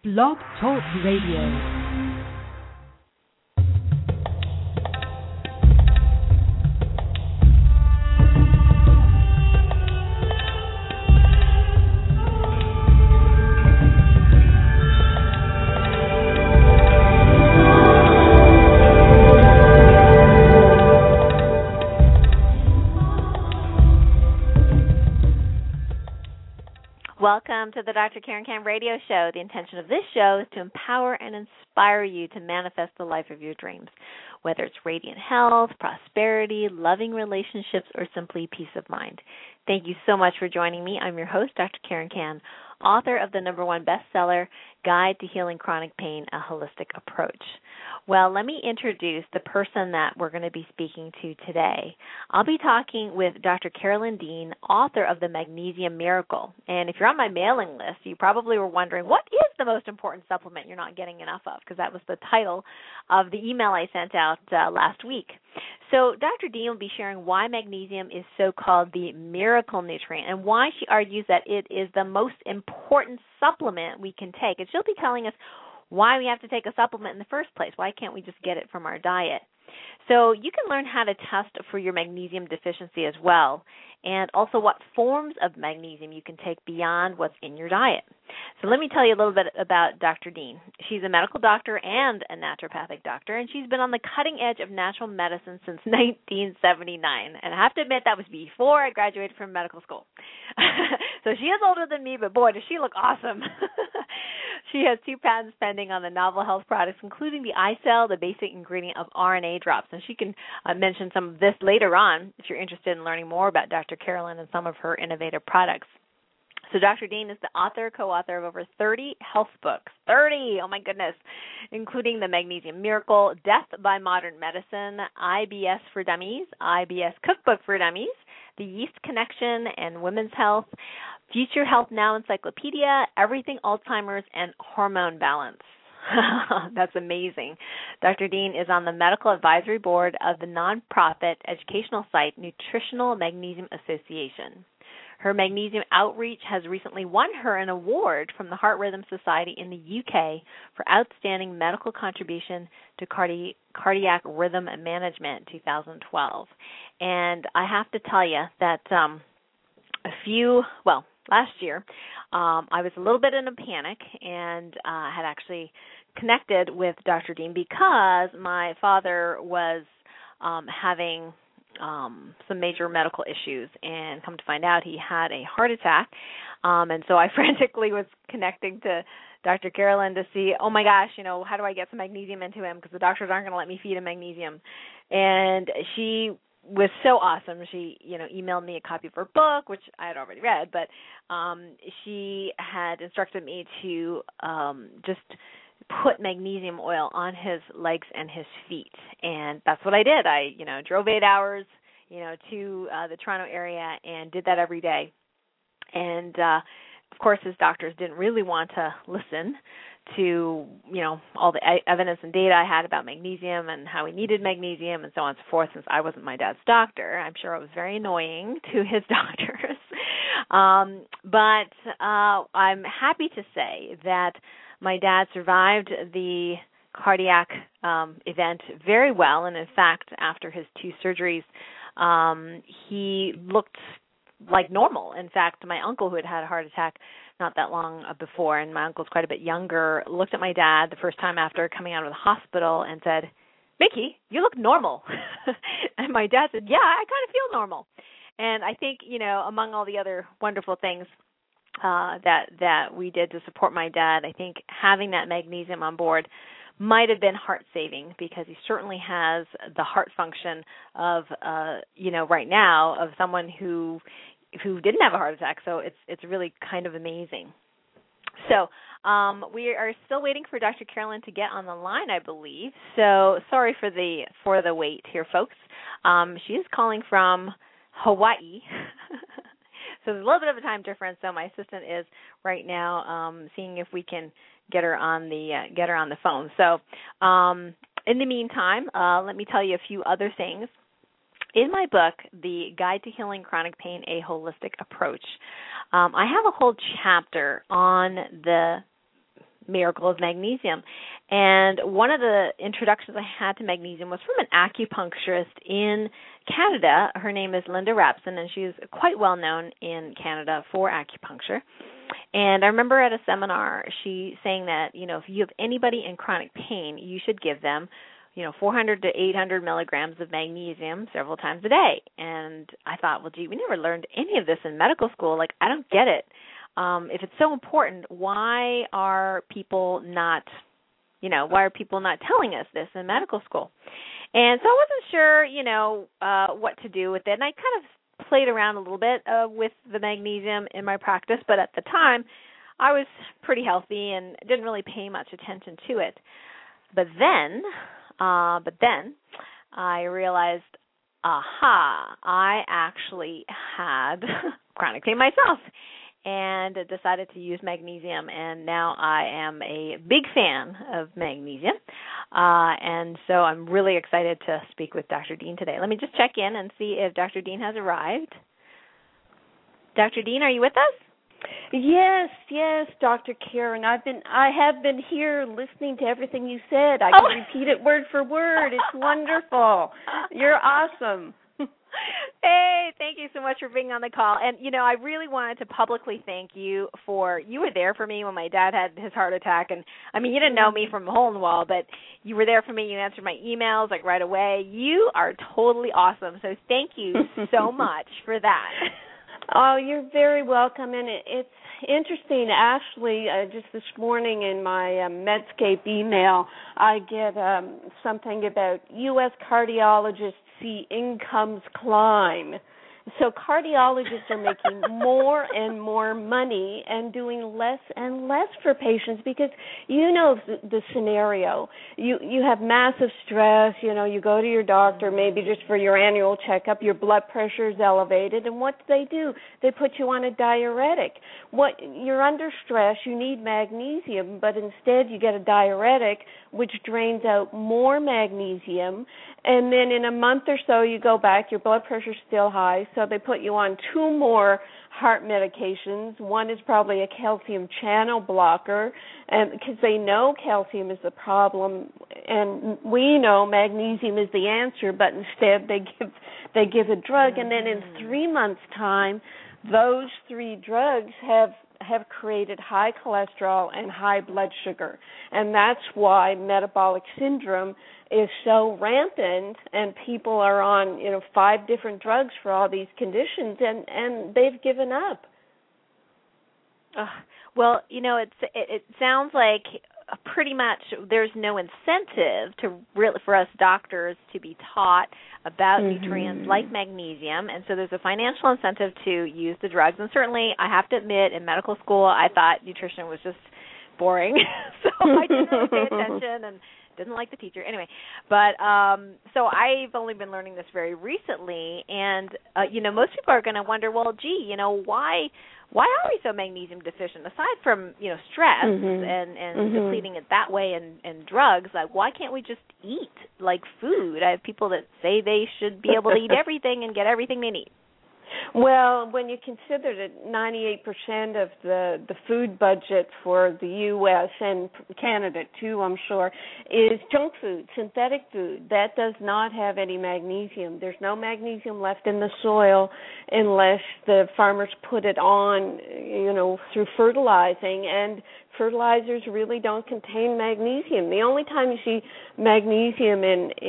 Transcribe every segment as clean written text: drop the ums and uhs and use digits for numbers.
Blog Talk Radio. Welcome to the Dr. Karen Kan Radio Show. The intention of this show is to empower and inspire you to manifest the life of your dreams, whether it's radiant health, prosperity, loving relationships, or simply peace of mind. Thank you so much for joining me. I'm your host, Dr. Karen Kan, author of the #1 bestseller, Guide to Healing Chronic Pain, A Holistic Approach. Well, let me introduce the person that we're going to be speaking to today. I'll be talking with Dr. Carolyn Dean, author of The Magnesium Miracle. And if you're on my mailing list, you probably were wondering, what is the most important supplement you're not getting enough of? Because that was the title of the email I sent out last week. So Dr. Dean will be sharing why magnesium is so-called the miracle nutrient and why she argues that it is the most important supplement we can take. And she'll be telling us why we have to take a supplement in the first place. Why can't we just get it from our diet? So you can learn how to test for your magnesium deficiency as well, and also what forms of magnesium you can take beyond what's in your diet. So let me tell you a little bit about Dr. Dean. She's a medical doctor and a naturopathic doctor, and she's been on the cutting edge of natural medicine since 1979. And I have to admit, that was before I graduated from medical school. So she is older than me, but boy, does she look awesome. She has 2 patents pending on the novel health products, including the iCell, the basic ingredient of RNA drops. And she can mention some of this later on if you're interested in learning more about Dr. Carolyn and some of her innovative products. So Dr. Dean is the author, co-author of over 30 health books. 30! Oh, my goodness. Including The Magnesium Miracle, Death by Modern Medicine, IBS for Dummies, IBS Cookbook for Dummies, The Yeast Connection and Women's Health, Future Health Now Encyclopedia, Everything Alzheimer's, and Hormone Balance. That's amazing. Dr. Dean is on the medical advisory board of the nonprofit educational site Nutritional Magnesium Association. Her magnesium outreach has recently won her an award from the Heart Rhythm Society in the UK for outstanding medical contribution to cardiac rhythm management 2012. And I have to tell you that last year, I was a little bit in a panic and had actually connected with Dr. Dean because my father was having some major medical issues, and come to find out he had a heart attack. And so I frantically was connecting to Dr. Carolyn to see, oh my gosh, how do I get some magnesium into him, because the doctors aren't going to let me feed him magnesium. And she was so awesome. She, emailed me a copy of her book, which I had already read, but she had instructed me to just put magnesium oil on his legs and his feet, and that's what I did. I, drove 8 hours, to the Toronto area and did that every day. And of course, his doctors didn't really want to listen to, all the evidence and data I had about magnesium and how he needed magnesium and so on and so forth, since I wasn't my dad's doctor. I'm sure it was very annoying to his doctors. But I'm happy to say that my dad survived the cardiac event very well, and in fact, after his 2 surgeries, he looked like normal. In fact, my uncle, who had had a heart attack not that long before, and my uncle's quite a bit younger, looked at my dad the first time after coming out of the hospital and said, "Mickey, you look normal." And my dad said, "Yeah, I kind of feel normal." And I think, among all the other wonderful things that we did to support my dad, I think having that magnesium on board might have been heart-saving, because he certainly has the heart function of, right now, of someone who didn't have a heart attack. So it's really kind of amazing. So we are still waiting for Dr. Carolyn to get on the line, I believe. So sorry for the wait here, folks. She is calling from Hawaii. So there's a little bit of a time difference. So my assistant is right now seeing if we can get her on the phone. So in the meantime, let me tell you a few other things. In my book, The Guide to Healing Chronic Pain, A Holistic Approach, I have a whole chapter on the Miracle of Magnesium. And one of the introductions I had to magnesium was from an acupuncturist in Canada. Her name is Linda Rapson, and she's quite well known in Canada for acupuncture. And I remember at a seminar she saying that, if you have anybody in chronic pain, you should give them 400 to 800 milligrams of magnesium several times a day. And I thought, well, gee, we never learned any of this in medical school. Like, I don't get it. If it's so important, why are people not telling us this in medical school? And so I wasn't sure, what to do with it. And I kind of played around a little bit with the magnesium in my practice, but at the time I was pretty healthy and didn't really pay much attention to it. But then I realized, I actually had chronic pain myself, and decided to use magnesium, and now I am a big fan of magnesium, and so I'm really excited to speak with Dr. Dean today. Let me just check in and see if Dr. Dean has arrived. Dr. Dean, are you with us? Yes, Dr. Karen. I have been here listening to everything you said. I can repeat it word for word. It's wonderful. You're awesome. Hey, thank you so much for being on the call. And, I really wanted to publicly thank you you were there for me when my dad had his heart attack. And, you didn't know me from a hole in the wall, but you were there for me. You answered my emails, right away. You are totally awesome. So thank you so much for that. Oh, you're very welcome. And it's interesting, actually, just this morning in my Medscape email, I get something about U.S. cardiologists see incomes climb. So cardiologists are making more and more money and doing less and less for patients because the scenario. You have massive stress, you go to your doctor maybe just for your annual checkup, your blood pressure is elevated, and what do? They put you on a diuretic. You're under stress, you need magnesium, but instead you get a diuretic which drains out more magnesium, and then in a month or so you go back, your blood pressure's still high, so they put you on 2 more heart medications. One is probably a calcium channel blocker, and because they know calcium is the problem, and we know magnesium is the answer, but instead they give a drug, and then in 3 months' time, those 3 drugs have created high cholesterol and high blood sugar, and that's why metabolic syndrome is so rampant, and people are on 5 different drugs for all these conditions, and they've given up. Well, it sounds like pretty much there's no incentive for us doctors to be taught about nutrients like magnesium, and so there's a financial incentive to use the drugs. And certainly, I have to admit, in medical school, I thought nutrition was just boring, so I didn't really pay attention and didn't like the teacher. Anyway, but so I've only been learning this very recently, and most people are going to wonder, well, gee, why are we so magnesium deficient? Aside from stress and depleting it that way and drugs, like why can't we just eat like food? I have people that say they should be able to eat everything and get everything they need. Well, when you consider that 98% of the food budget for the U.S. and Canada, too, I'm sure, is junk food, synthetic food. That does not have any magnesium. There's no magnesium left in the soil unless the farmers put it on, through fertilizing, and fertilizers really don't contain magnesium. The only time you see magnesium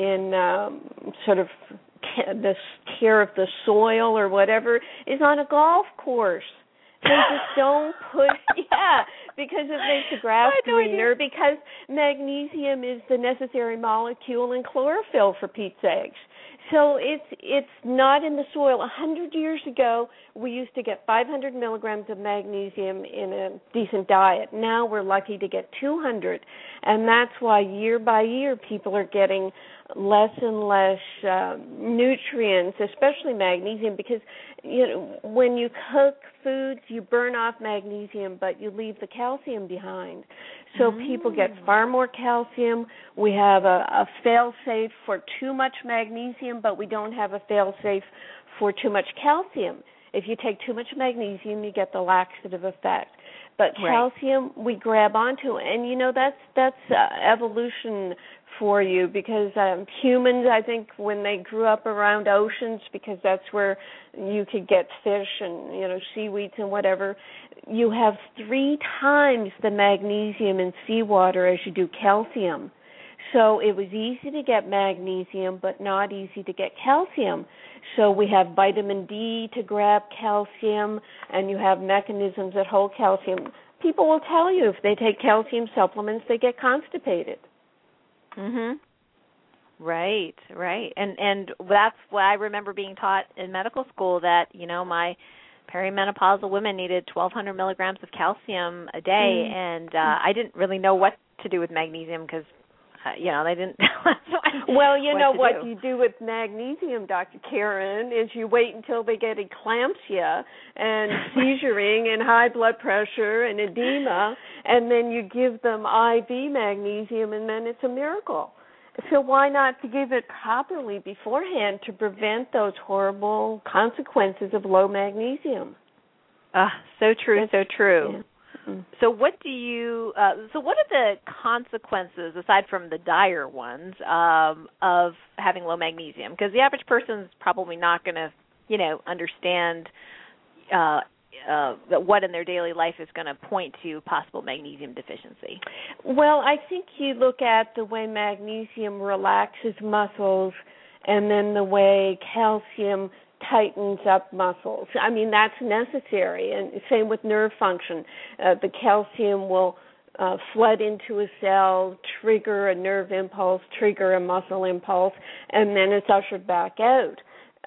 in sort of the care of the soil or whatever is on a golf course. They just don't put, because it makes the grass greener, because magnesium is the necessary molecule in chlorophyll for Pete's eggs. So it's not in the soil. 100 years ago, we used to get 500 milligrams of magnesium in a decent diet. Now we're lucky to get 200, and that's why year by year people are getting less and less nutrients, especially magnesium, because when you cook foods, you burn off magnesium, but you leave the calcium behind. So people get far more calcium. We have a fail-safe for too much magnesium, but we don't have a fail-safe for too much calcium. If you take too much magnesium, you get the laxative effect. But Right. calcium, we grab onto, and that's evolution for you, because humans, I think, when they grew up around oceans, because that's where you could get fish and seaweeds and whatever, you have 3 times the magnesium in seawater as you do calcium. So it was easy to get magnesium, but not easy to get calcium. So we have vitamin D to grab calcium, and you have mechanisms that hold calcium. People will tell you if they take calcium supplements, they get constipated. Mhm. Right. And that's what I remember being taught in medical school, that, my perimenopausal women needed 1,200 milligrams of calcium a day, and I didn't really know what to do with magnesium because, they didn't tell us Well, what do. you do with magnesium, Dr. Karen, is you wait until they get eclampsia and seizuring and high blood pressure and edema, and then you give them IV magnesium, and then it's a miracle. So why not to give it properly beforehand to prevent those horrible consequences of low magnesium? So true, so true. Yeah. So what are the consequences, aside from the dire ones, of having low magnesium? Because the average person's probably not going to, understand what in their daily life is going to point to possible magnesium deficiency. Well, I think you look at the way magnesium relaxes muscles, and then the way calcium tightens up muscles. I mean, that's necessary, and same with nerve function. The calcium will flood into a cell, trigger a nerve impulse, trigger a muscle impulse, and then it's ushered back out.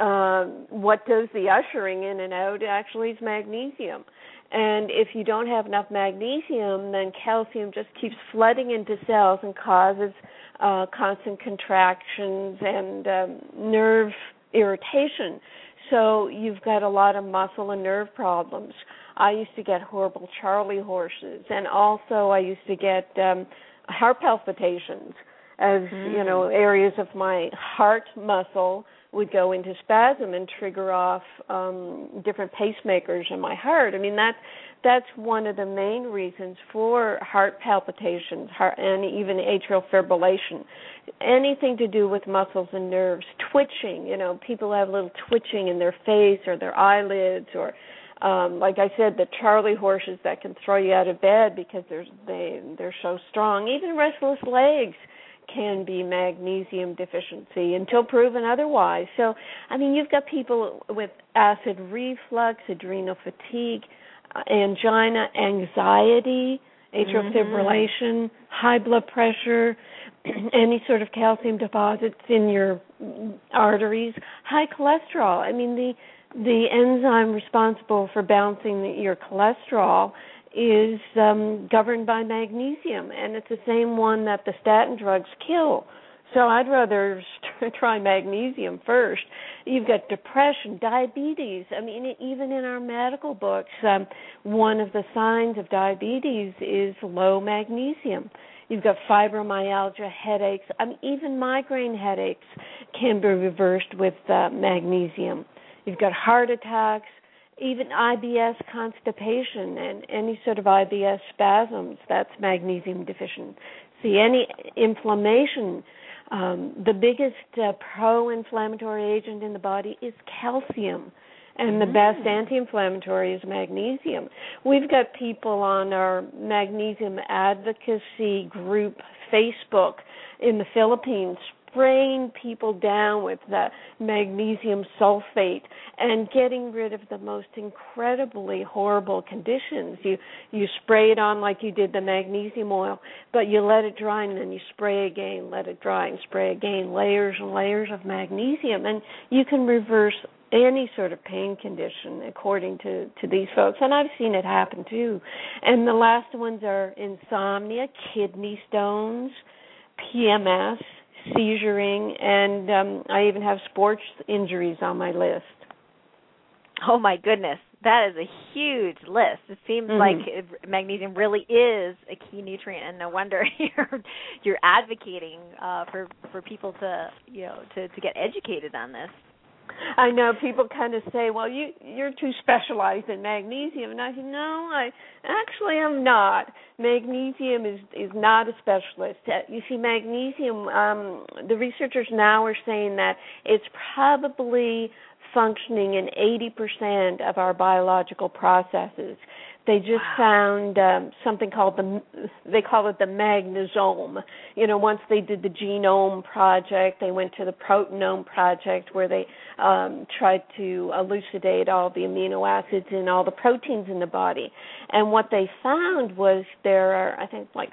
What does the ushering in and out actually is magnesium. And if you don't have enough magnesium, then calcium just keeps flooding into cells and causes constant contractions and nerve irritation. So you've got a lot of muscle and nerve problems. I used to get horrible Charlie horses, and also I used to get heart palpitations as, areas of my heart muscle would go into spasm and trigger off different pacemakers in my heart. I mean, that's one of the main reasons for heart palpitations, and even atrial fibrillation. Anything to do with muscles and nerves, twitching. People have little twitching in their face or their eyelids, or like I said, the Charlie horses that can throw you out of bed because they're so strong. Even restless legs can be magnesium deficiency until proven otherwise. So, I mean, you've got people with acid reflux, adrenal fatigue, angina, anxiety, atrial fibrillation, high blood pressure, any sort of calcium deposits in your arteries, high cholesterol. I mean, the enzyme responsible for balancing your cholesterol is governed by magnesium, and it's the same one that the statin drugs kill. So I'd rather try magnesium first. You've got depression, diabetes. I mean, even in our medical books, one of the signs of diabetes is low magnesium. You've got fibromyalgia, headaches. I mean, even migraine headaches can be reversed with magnesium. You've got heart attacks, even IBS constipation, and any sort of IBS spasms, that's magnesium deficient. See, any inflammation, the biggest pro-inflammatory agent in the body is calcium, and the best anti-inflammatory is magnesium. We've got people on our magnesium advocacy group Facebook in the Philippines spraying people down with the magnesium sulfate and getting rid of the most incredibly horrible conditions. You spray it on like you did the magnesium oil, but you let it dry and then you spray again, let it dry and spray again, layers and layers of magnesium, and you can reverse any sort of pain condition according to these folks. And I've seen it happen too. And the last ones are insomnia, kidney stones, PMS, seizuring, and I even have sports injuries on my list. Oh, my goodness. That is a huge list. It seems like magnesium really is a key nutrient, and no wonder you're advocating for people to get educated on this. I know people kind of say, well, you're too specialized in magnesium. And I say, no, I actually am not. Magnesium is not a specialist. You see, magnesium, the researchers now are saying that it's probably functioning in 80% of our biological processes. They just found something called they call it the magnesome. You know, once they did the genome project, they went to the proteome project where they tried to elucidate all the amino acids and all the proteins in the body. And what they found was there are, I think, like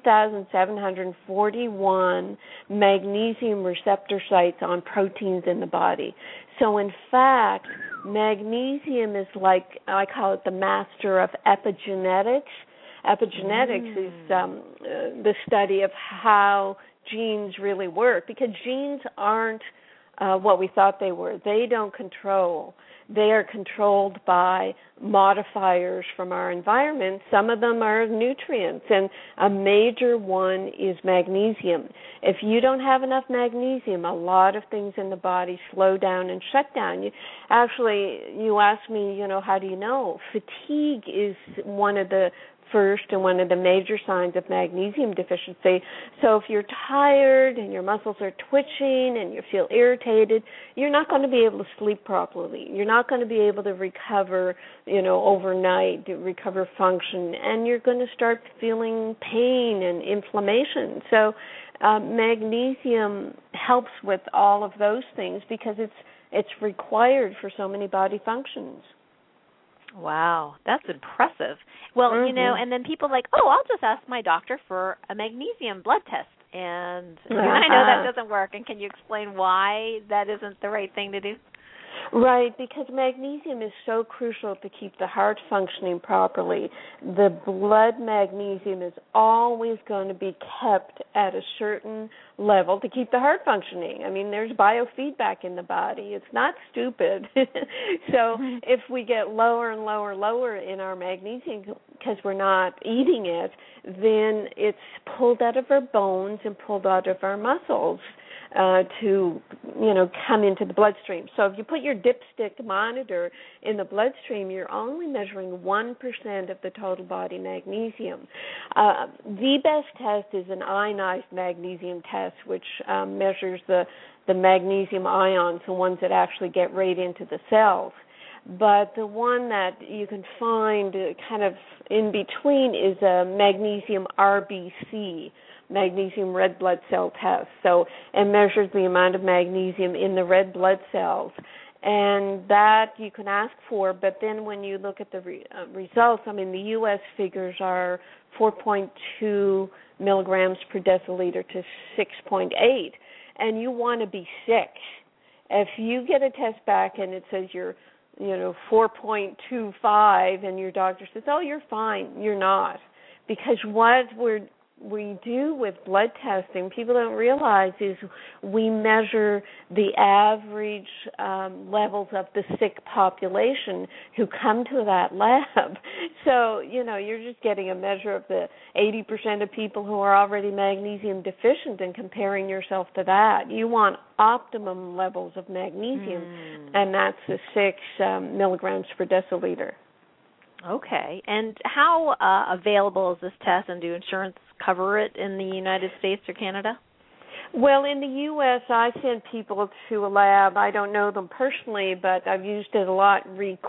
3,741 magnesium receptor sites on proteins in the body. So, in fact, magnesium is like, I call it the master of epigenetics. Epigenetics is the study of how genes really work, because genes aren't what we thought they were. They don't control. They are controlled by modifiers from our environment. Some of them are nutrients, and a major one is magnesium. If you don't have enough magnesium, a lot of things in the body slow down and shut down. You asked me, how do you know? Fatigue is one of the first and one of the major signs of magnesium deficiency. So if you're tired and your muscles are twitching and you feel irritated, you're not going to be able to sleep properly. You're not going to be able to recover, overnight, recover function, and you're going to start feeling pain and inflammation. So magnesium helps with all of those things because it's required for so many body functions. Wow, that's impressive. Well, and then people like, I'll just ask my doctor for a magnesium blood test. And I know that doesn't work. And can you explain why that isn't the right thing to do? Right, because magnesium is so crucial to keep the heart functioning properly. The blood magnesium is always going to be kept at a certain level to keep the heart functioning. I mean, there's biofeedback in the body. It's not stupid. So if we get lower and lower in our magnesium because we're not eating it, then it's pulled out of our bones and pulled out of our muscles to come into the bloodstream. So if you put your dipstick monitor in the bloodstream, you're only measuring 1% of the total body magnesium. The best test is an ionized magnesium test, which measures the magnesium ions, the ones that actually get right into the cells. But the one that you can find kind of in between is a magnesium RBC, magnesium red blood cell test. So it measures the amount of magnesium in the red blood cells. And that you can ask for, but then when you look at the results, the U.S. figures are 4.2 milligrams per deciliter to 6.8, and you want to be 6. If you get a test back and it says you're 4.25 and your doctor says, you're fine, you're not. Because what we do with blood testing, people don't realize, is we measure the average levels of the sick population who come to that lab. So, you're just getting a measure of the 80% of people who are already magnesium deficient and comparing yourself to that. You want optimum levels of magnesium, and that's the 6 milligrams per deciliter. Okay. And how available is this test, and do insurance cover it in the United States or Canada? Well, in the U.S., I send people to a lab. I don't know them personally, but I've used it a lot,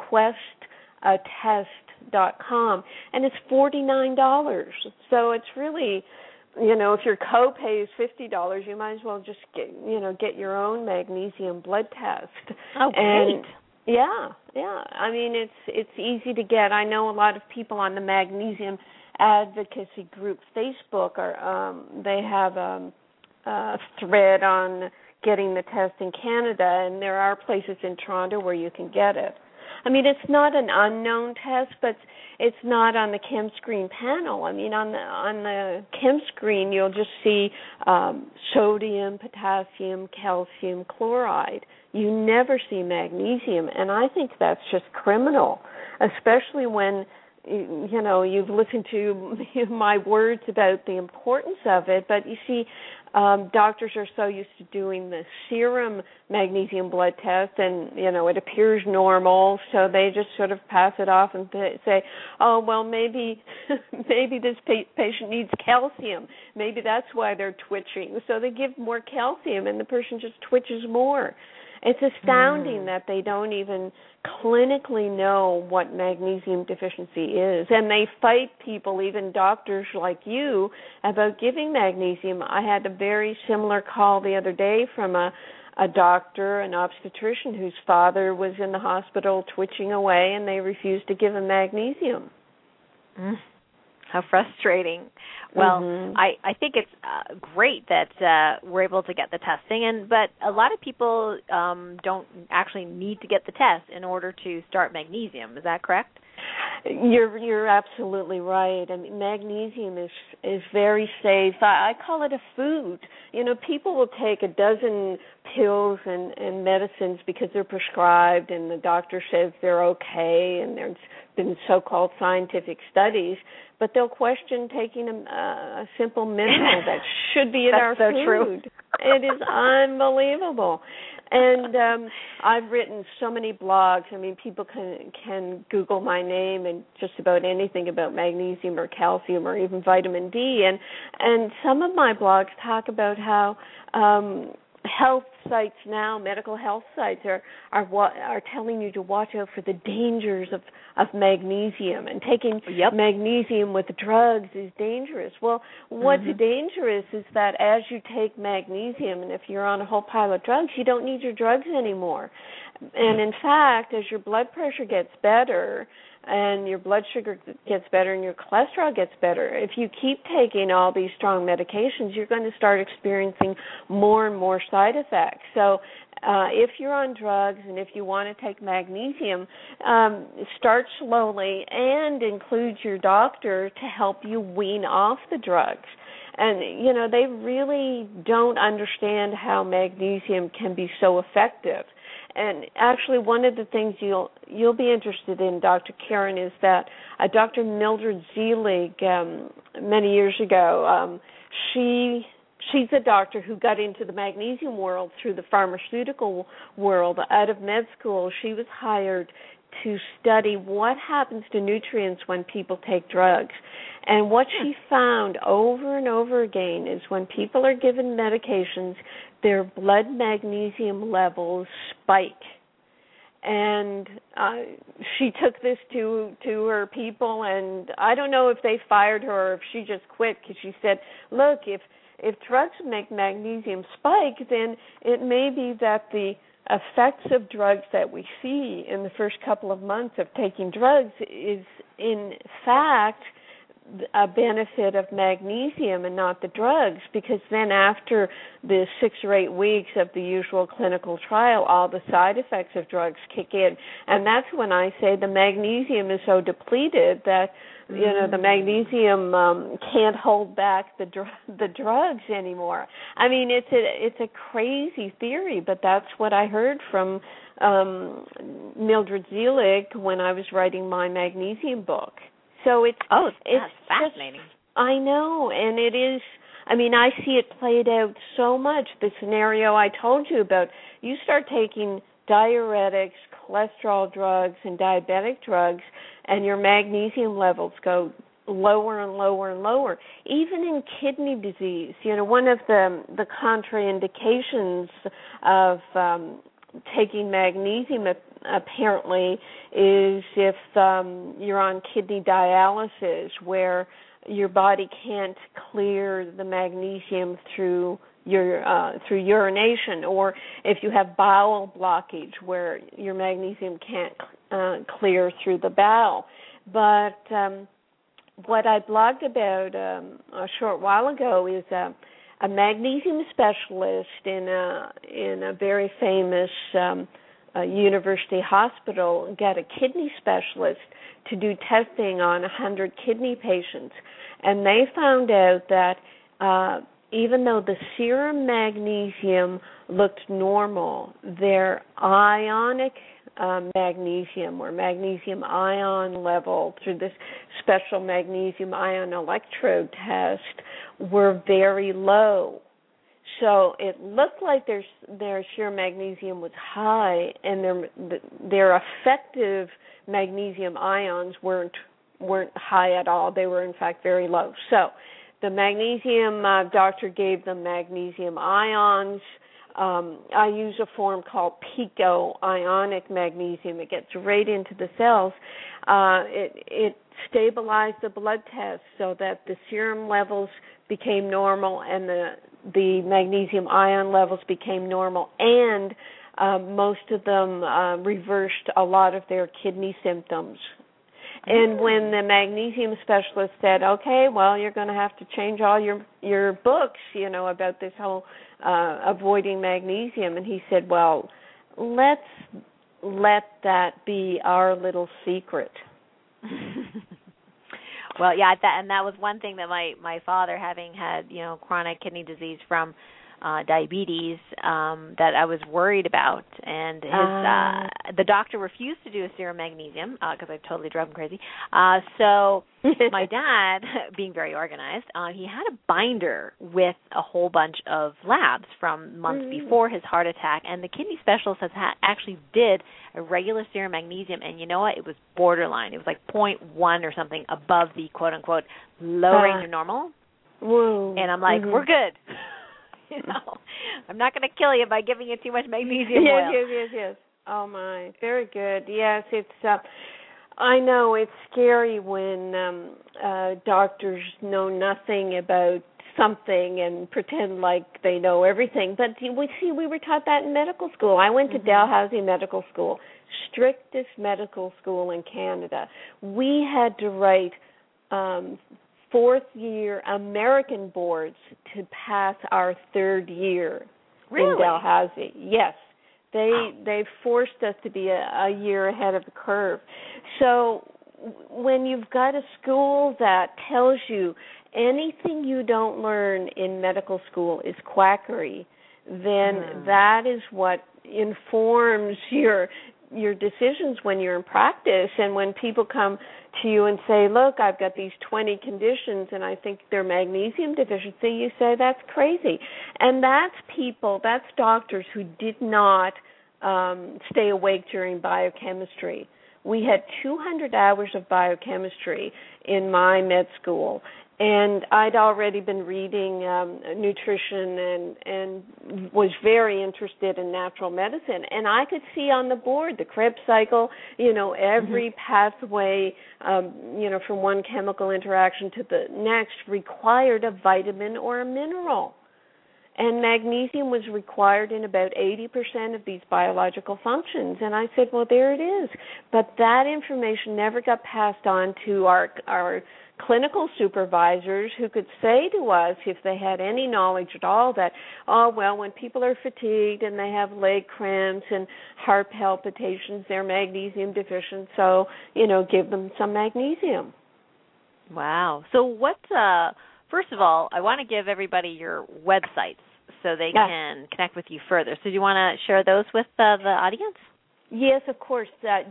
requestatest.com, and it's $49. So it's really, if your copay is $50, you might as well just get your own magnesium blood test. Oh, great. And yeah. It's easy to get. I know a lot of people on the Magnesium Advocacy Group Facebook they have a thread on getting the test in Canada, and there are places in Toronto where you can get it. It's not an unknown test, but it's not on the ChemScreen panel. On the ChemScreen, you'll just see sodium, potassium, calcium, chloride. You never see magnesium, and I think that's just criminal, especially when you've listened to my words about the importance of it, but you see, doctors are so used to doing the serum magnesium blood test, and it appears normal, so they just sort of pass it off and say, "Oh, well, maybe this patient needs calcium. Maybe that's why they're twitching." So they give more calcium, and the person just twitches more. It's astounding that they don't even clinically know what magnesium deficiency is. And they fight people, even doctors like you, about giving magnesium. I had a very similar call the other day from a doctor, an obstetrician, whose father was in the hospital twitching away, and they refused to give him magnesium. How frustrating. Well, I think it's great that we're able to get the testing, but a lot of people don't actually need to get the test in order to start magnesium. Is that correct? You're absolutely right. I mean, magnesium is very safe. I call it a food. People will take a dozen pills and medicines because they're prescribed and the doctor says they're okay, and there's been so-called scientific studies, but they'll question taking a simple mineral that should be in our so food. True. It is unbelievable. And I've written so many blogs. I mean, people can Google my name and just about anything about magnesium or calcium or even vitamin D. And some of my blogs talk about how health sites now, medical health sites, are telling you to watch out for the dangers of magnesium, and taking magnesium with drugs is dangerous. Well, what's dangerous is that as you take magnesium, and if you're on a whole pile of drugs, you don't need your drugs anymore. And in fact, as your blood pressure gets better, and your blood sugar gets better and your cholesterol gets better, if you keep taking all these strong medications, you're going to start experiencing more and more side effects. So if you're on drugs and if you want to take magnesium, start slowly and include your doctor to help you wean off the drugs. And, they really don't understand how magnesium can be so effective. And actually, one of the things you'll be interested in, Dr. Karen, is that Dr. Mildred Zelig, many years ago, she's a doctor who got into the magnesium world through the pharmaceutical world. Out of med school, she was hired to study what happens to nutrients when people take drugs. And what she found over and over again is when people are given medications, their blood magnesium levels spike. And she took this to her people, and I don't know if they fired her or if she just quit, because she said, look, if drugs make magnesium spike, then it may be that the effects of drugs that we see in the first couple of months of taking drugs is in fact a benefit of magnesium and not the drugs, because then after the 6 or 8 weeks of the usual clinical trial, all the side effects of drugs kick in. And that's when I say the magnesium is so depleted that the magnesium can't hold back the drugs anymore. I mean, it's a crazy theory, but that's what I heard from Mildred Zelig when I was writing my magnesium book. So it's fascinating. I know, and it is. I mean, I see it played out so much. The scenario I told you about, you start taking diuretics, cholesterol drugs, and diabetic drugs, and your magnesium levels go lower and lower and lower. Even in kidney disease, one of the contraindications of taking magnesium apparently is if you're on kidney dialysis, where your body can't clear the magnesium through urination, or if you have bowel blockage where your magnesium can't clear through the bowel. But what I blogged about a short while ago is a magnesium specialist in a very famous university hospital got a kidney specialist to do testing on 100 kidney patients, and they found out that even though the serum magnesium looked normal, their ionic magnesium or magnesium ion level through this special magnesium ion electrode test were very low. So it looked like their sheer magnesium was high, and their effective magnesium ions weren't high at all. They were, in fact, very low. So the magnesium doctor gave them magnesium ions. I use a form called Pico ionic magnesium. It gets right into the cells. It stabilized the blood test so that the serum levels became normal and the magnesium ion levels became normal, and most of them reversed a lot of their kidney symptoms. And when the magnesium specialist said, okay, well, you're going to have to change all your books, about this whole avoiding magnesium, and he said, well, let's let that be our little secret. Well, yeah, that was one thing that my father, having had, chronic kidney disease from diabetes, that I was worried about, and the doctor refused to do a serum magnesium because I totally drove him crazy. So my dad, being very organized, he had a binder with a whole bunch of labs from months before his heart attack, and the kidney specialist actually did a regular serum magnesium, and you know what? It was borderline. It was like 0.1 or something above the quote-unquote low range of normal. Whoa. And I'm like, we're good. I'm not going to kill you by giving you too much magnesium oil. Yes. Oh, my. Very good. Yes, it's. I know it's scary when doctors know nothing about something and pretend like they know everything. But we were taught that in medical school. I went to Dalhousie Medical School, strictest medical school in Canada. We had to write fourth-year American boards to pass our third year in Dalhousie. Yes, they forced us to be a year ahead of the curve. So when you've got a school that tells you anything you don't learn in medical school is quackery, then that is what informs your decisions when you're in practice. And when people come to you and say, look, I've got these 20 conditions and I think they're magnesium deficiency, you say, that's crazy. And that's doctors who did not stay awake during biochemistry. We had 200 hours of biochemistry in my med school, and I'd already been reading nutrition and was very interested in natural medicine. And I could see on the board the Krebs cycle, every pathway, from one chemical interaction to the next required a vitamin or a mineral. And magnesium was required in about 80% of these biological functions. And I said, well, there it is. But that information never got passed on to our clinical supervisors, who could say to us, if they had any knowledge at all, that, when people are fatigued and they have leg cramps and heart palpitations, they're magnesium deficient, so, give them some magnesium. Wow. So first of all, I want to give everybody your websites so they can connect with you further. So do you want to share those with the audience? Yes, of course.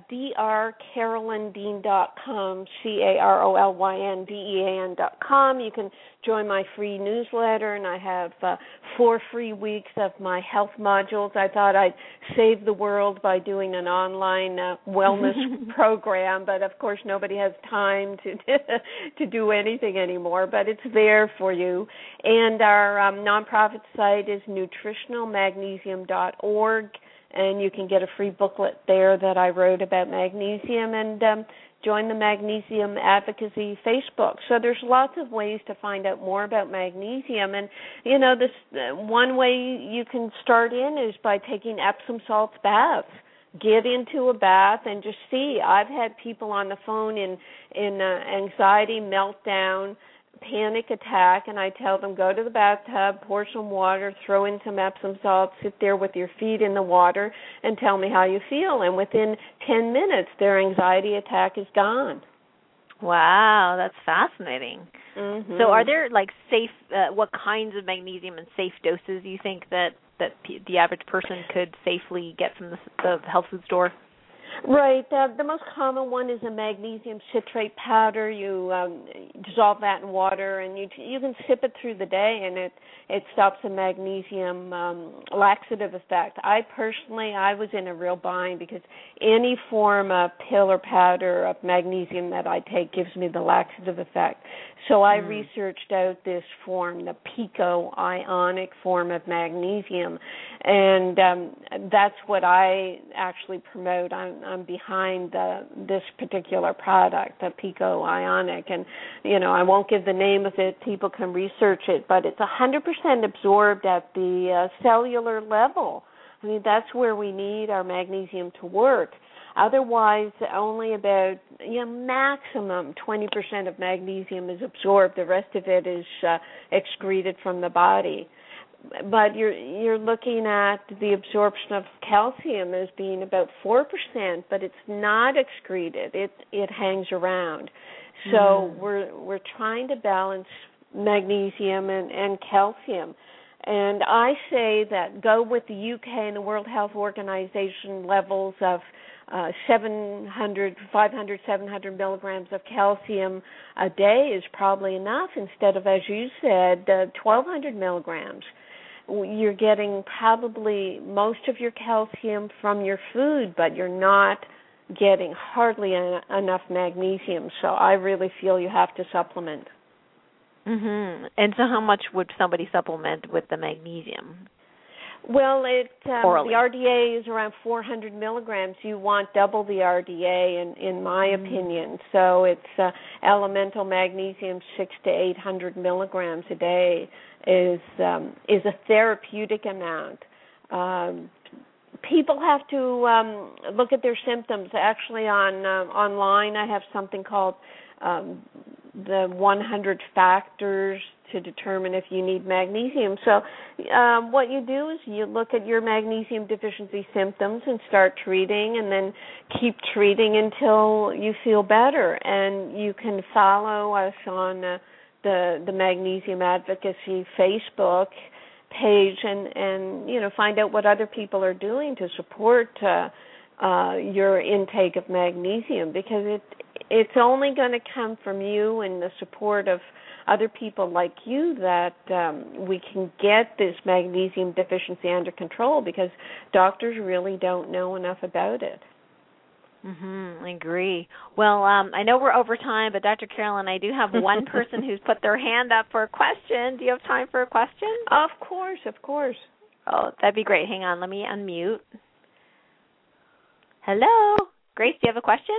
drcarolyndean.com, CarolynDean.com. You can join my free newsletter, and I have 4 free weeks of my health modules. I thought I'd save the world by doing an online wellness program, but of course nobody has time to do anything anymore, but it's there for you. And our nonprofit site is nutritionalmagnesium.org. And you can get a free booklet there that I wrote about magnesium, and join the Magnesium Advocacy Facebook. So there's lots of ways to find out more about magnesium. And, this one way you can start in is by taking Epsom salts baths. Get into a bath and just see. I've had people on the phone in anxiety, meltdown, panic attack, and I tell them, go to the bathtub, pour some water, throw in some Epsom salts, sit there with your feet in the water, and tell me how you feel. And within 10 minutes, their anxiety attack is gone. Wow, that's fascinating. Mm-hmm. So are there, safe, what kinds of magnesium and safe doses you think that the average person could safely get from the health food store? Right. The most common one is a magnesium citrate powder. You dissolve that in water, and you can sip it through the day, and it stops the magnesium laxative effect. I was in a real bind because any form of pill or powder of magnesium that I take gives me the laxative effect. So I researched out this form, the Pico ionic form of magnesium, and that's what I actually promote. I'm behind this particular product, the Pico ionic, and I won't give the name of it. People can research it, but it's 100% absorbed at the cellular level. I mean, that's where we need our magnesium to work. Otherwise, only about maximum 20% of magnesium is absorbed. The rest of it is excreted from the body. But you're looking at the absorption of calcium as being about 4%, but it's not excreted. It hangs around. So we're trying to balance magnesium and calcium. And I say that go with the UK and the World Health Organization levels of 500, 700 milligrams of calcium a day is probably enough instead of, as you said, 1,200 milligrams. You're getting probably most of your calcium from your food, but you're not getting hardly enough magnesium. So I really feel you have to supplement. And so how much would somebody supplement with the magnesium? Well, the RDA is around 400 milligrams. You want double the RDA, in my opinion. So it's elemental magnesium, 600 to 800 milligrams a day is a therapeutic amount. People have to look at their symptoms. Actually, online, I have something called the 100 factors to determine if you need magnesium. So what you do is you look at your magnesium deficiency symptoms and start treating, and then keep treating until you feel better. And you can follow us on the Magnesium Advocacy Facebook page and find out what other people are doing to support your intake of magnesium, because it's only going to come from you and the support of other people like you that we can get this magnesium deficiency under control, because doctors really don't know enough about it. I agree. Well, I know we're over time, but Dr. Carolyn, I do have one person who's put their hand up for a question. Do you have time for a question? Of course. Oh, that'd be great. Hang on, let me unmute. Hello? Grace, do you have a question?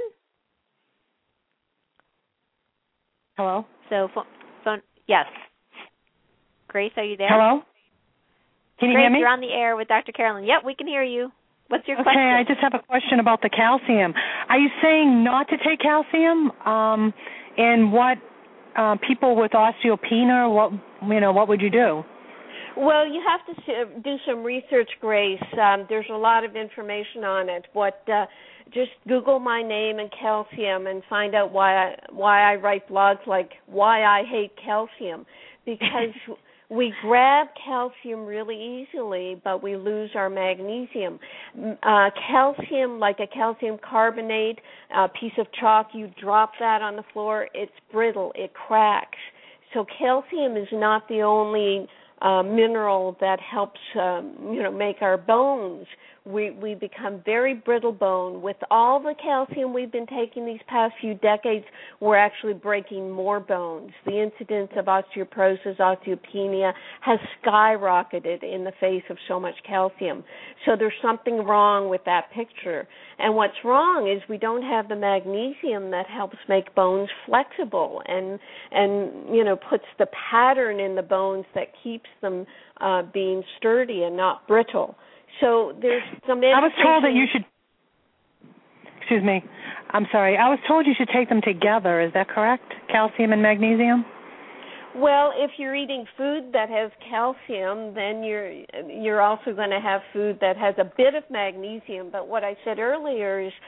Hello? So, phone, yes. Grace, are you there? Hello? Can you Grace, hear me? You're on the air with Dr. Carolyn. Yep, we can hear you. What's your question? Okay, I just have a question about the calcium. Are you saying not to take calcium? And what people with osteopenia, what would you do? Well, you have to do some research, Grace. There's a lot of information on it. Just Google my name and calcium and find out why I write blogs like Why I Hate Calcium, because we grab calcium really easily, but we lose our magnesium. Calcium, like a calcium carbonate, a piece of chalk, you drop that on the floor, it's brittle, it cracks. So calcium is not the only mineral that helps, make our bones. We become very brittle bone. With all the calcium we've been taking these past few decades, we're actually breaking more bones. The incidence of osteoporosis, osteopenia has skyrocketed in the face of so much calcium. So there's something wrong with that picture. And what's wrong is we don't have the magnesium that helps make bones flexible and puts the pattern in the bones that keeps them being sturdy and not brittle. So there's some I was told that you should, excuse me, I'm sorry. I was told you should take them together. Is that correct? Calcium and magnesium? Well, if you're eating food that has calcium, then you're also going to have food that has a bit of magnesium. But what I said earlier is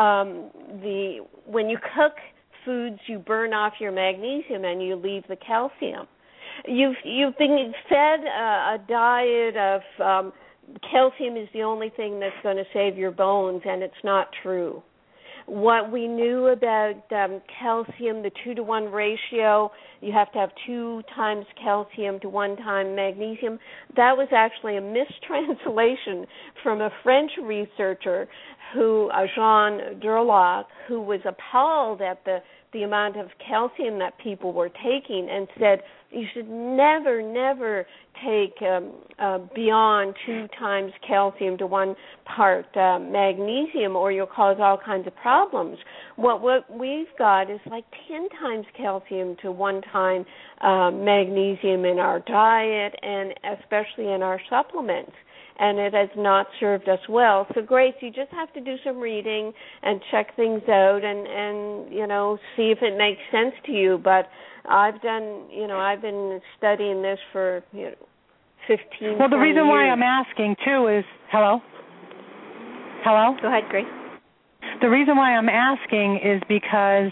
when you cook foods, you burn off your magnesium and you leave the calcium. You've been fed a diet of calcium is the only thing that's going to save your bones, and it's not true. What we knew about calcium, the 2-to-1 ratio, you have to have 2 times calcium to 1 time magnesium, that was actually a mistranslation from a French researcher Jean Durlac, who was appalled at the amount of calcium that people were taking and said, you should never take beyond 2 times calcium to 1 part magnesium, or you'll cause all kinds of problems. What we've got is like 10 times calcium to 1 time magnesium in our diet, and especially in our supplements. And it has not served us well. So, Grace, you just have to do some reading and check things out and see if it makes sense to you. But I've been studying this for 15 Well, the reason years. why I'm asking, too, is, hello? Go ahead, Grace. The reason why I'm asking is because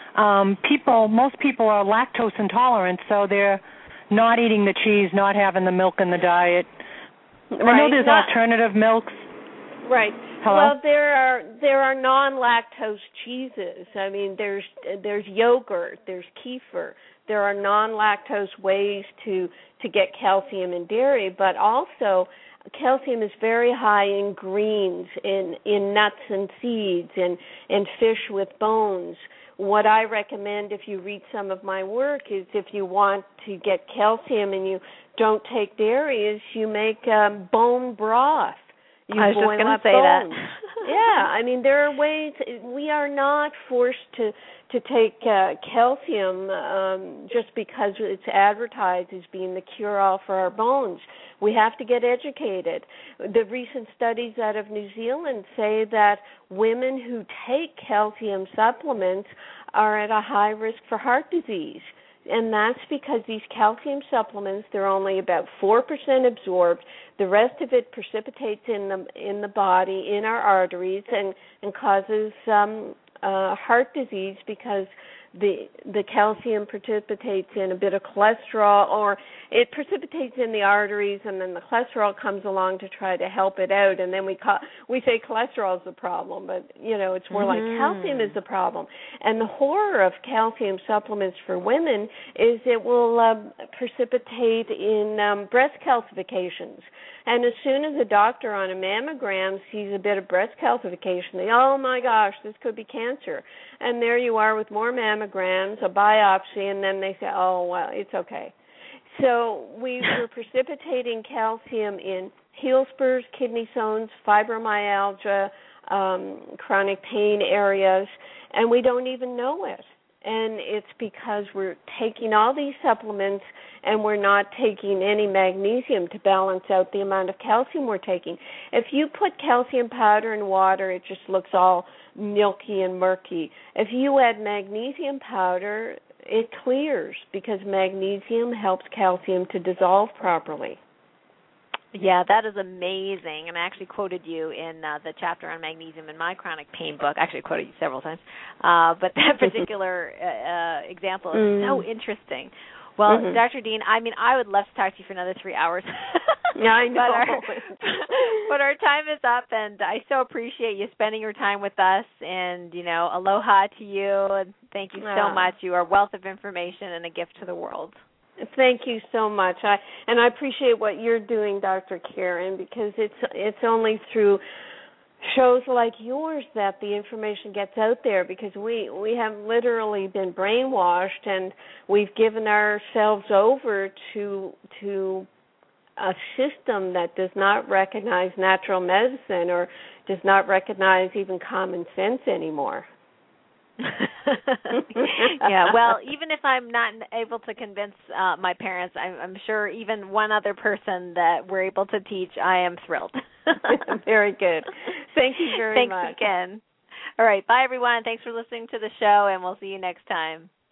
most people are lactose intolerant, so they're not eating the cheese, not having the milk in the diet. Right. I know there's alternative milks. Right. Hello? Well, there are non-lactose cheeses. I mean, there's yogurt, there's kefir. There are non-lactose ways to get calcium in dairy, but also calcium is very high in greens, in nuts and seeds, and fish with bones. What I recommend, if you read some of my work, is if you want to get calcium and you don't take dairy, is you make bone broth. I was just going to say that. Yeah, I mean, there are ways. We are not forced to take calcium just because it's advertised as being the cure-all for our bones. We have to get educated. The recent studies out of New Zealand say that women who take calcium supplements are at a high risk for heart disease. And that's because these calcium supplements, they're only about 4% absorbed. The rest of it precipitates in the body, in our arteries, and causes heart disease because the calcium precipitates in a bit of cholesterol, or it precipitates in the arteries, and then the cholesterol comes along to try to help it out, and then we say cholesterol is the problem, but it's more like calcium is the problem. And the horror of calcium supplements for women is it will precipitate in breast calcifications. And as soon as a doctor on a mammogram sees a bit of breast calcification, they, oh my gosh, this could be cancer. And there you are with more mammograms, a biopsy, and then they say, oh, well, it's okay. So we're precipitating calcium in heel spurs, kidney stones, fibromyalgia, chronic pain areas, and we don't even know it. And it's because we're taking all these supplements and we're not taking any magnesium to balance out the amount of calcium we're taking. If you put calcium powder in water, it just looks all milky and murky. If you add magnesium powder, it clears because magnesium helps calcium to dissolve properly. Yeah, that is amazing. And I actually quoted you in the chapter on magnesium in my chronic pain book. Actually, I quoted you several times. But that particular example is so interesting. Well, Dr. Dean, I would love to talk to you for another 3 hours. Yeah, I know. But our time is up, and I so appreciate you spending your time with us. And, aloha to you. And thank you so much. You are a wealth of information and a gift to the world. Thank you so much. I appreciate what you're doing, Dr. Karen, because it's only through shows like yours that the information gets out there, because we have literally been brainwashed and we've given ourselves over to a system that does not recognize natural medicine or does not recognize even common sense anymore. Yeah, well, even if I'm not able to convince my parents, I'm sure even one other person that we're able to teach, I am thrilled. Very good. Thank you very much. Thanks again. All right, bye, everyone. Thanks for listening to the show, and we'll see you next time.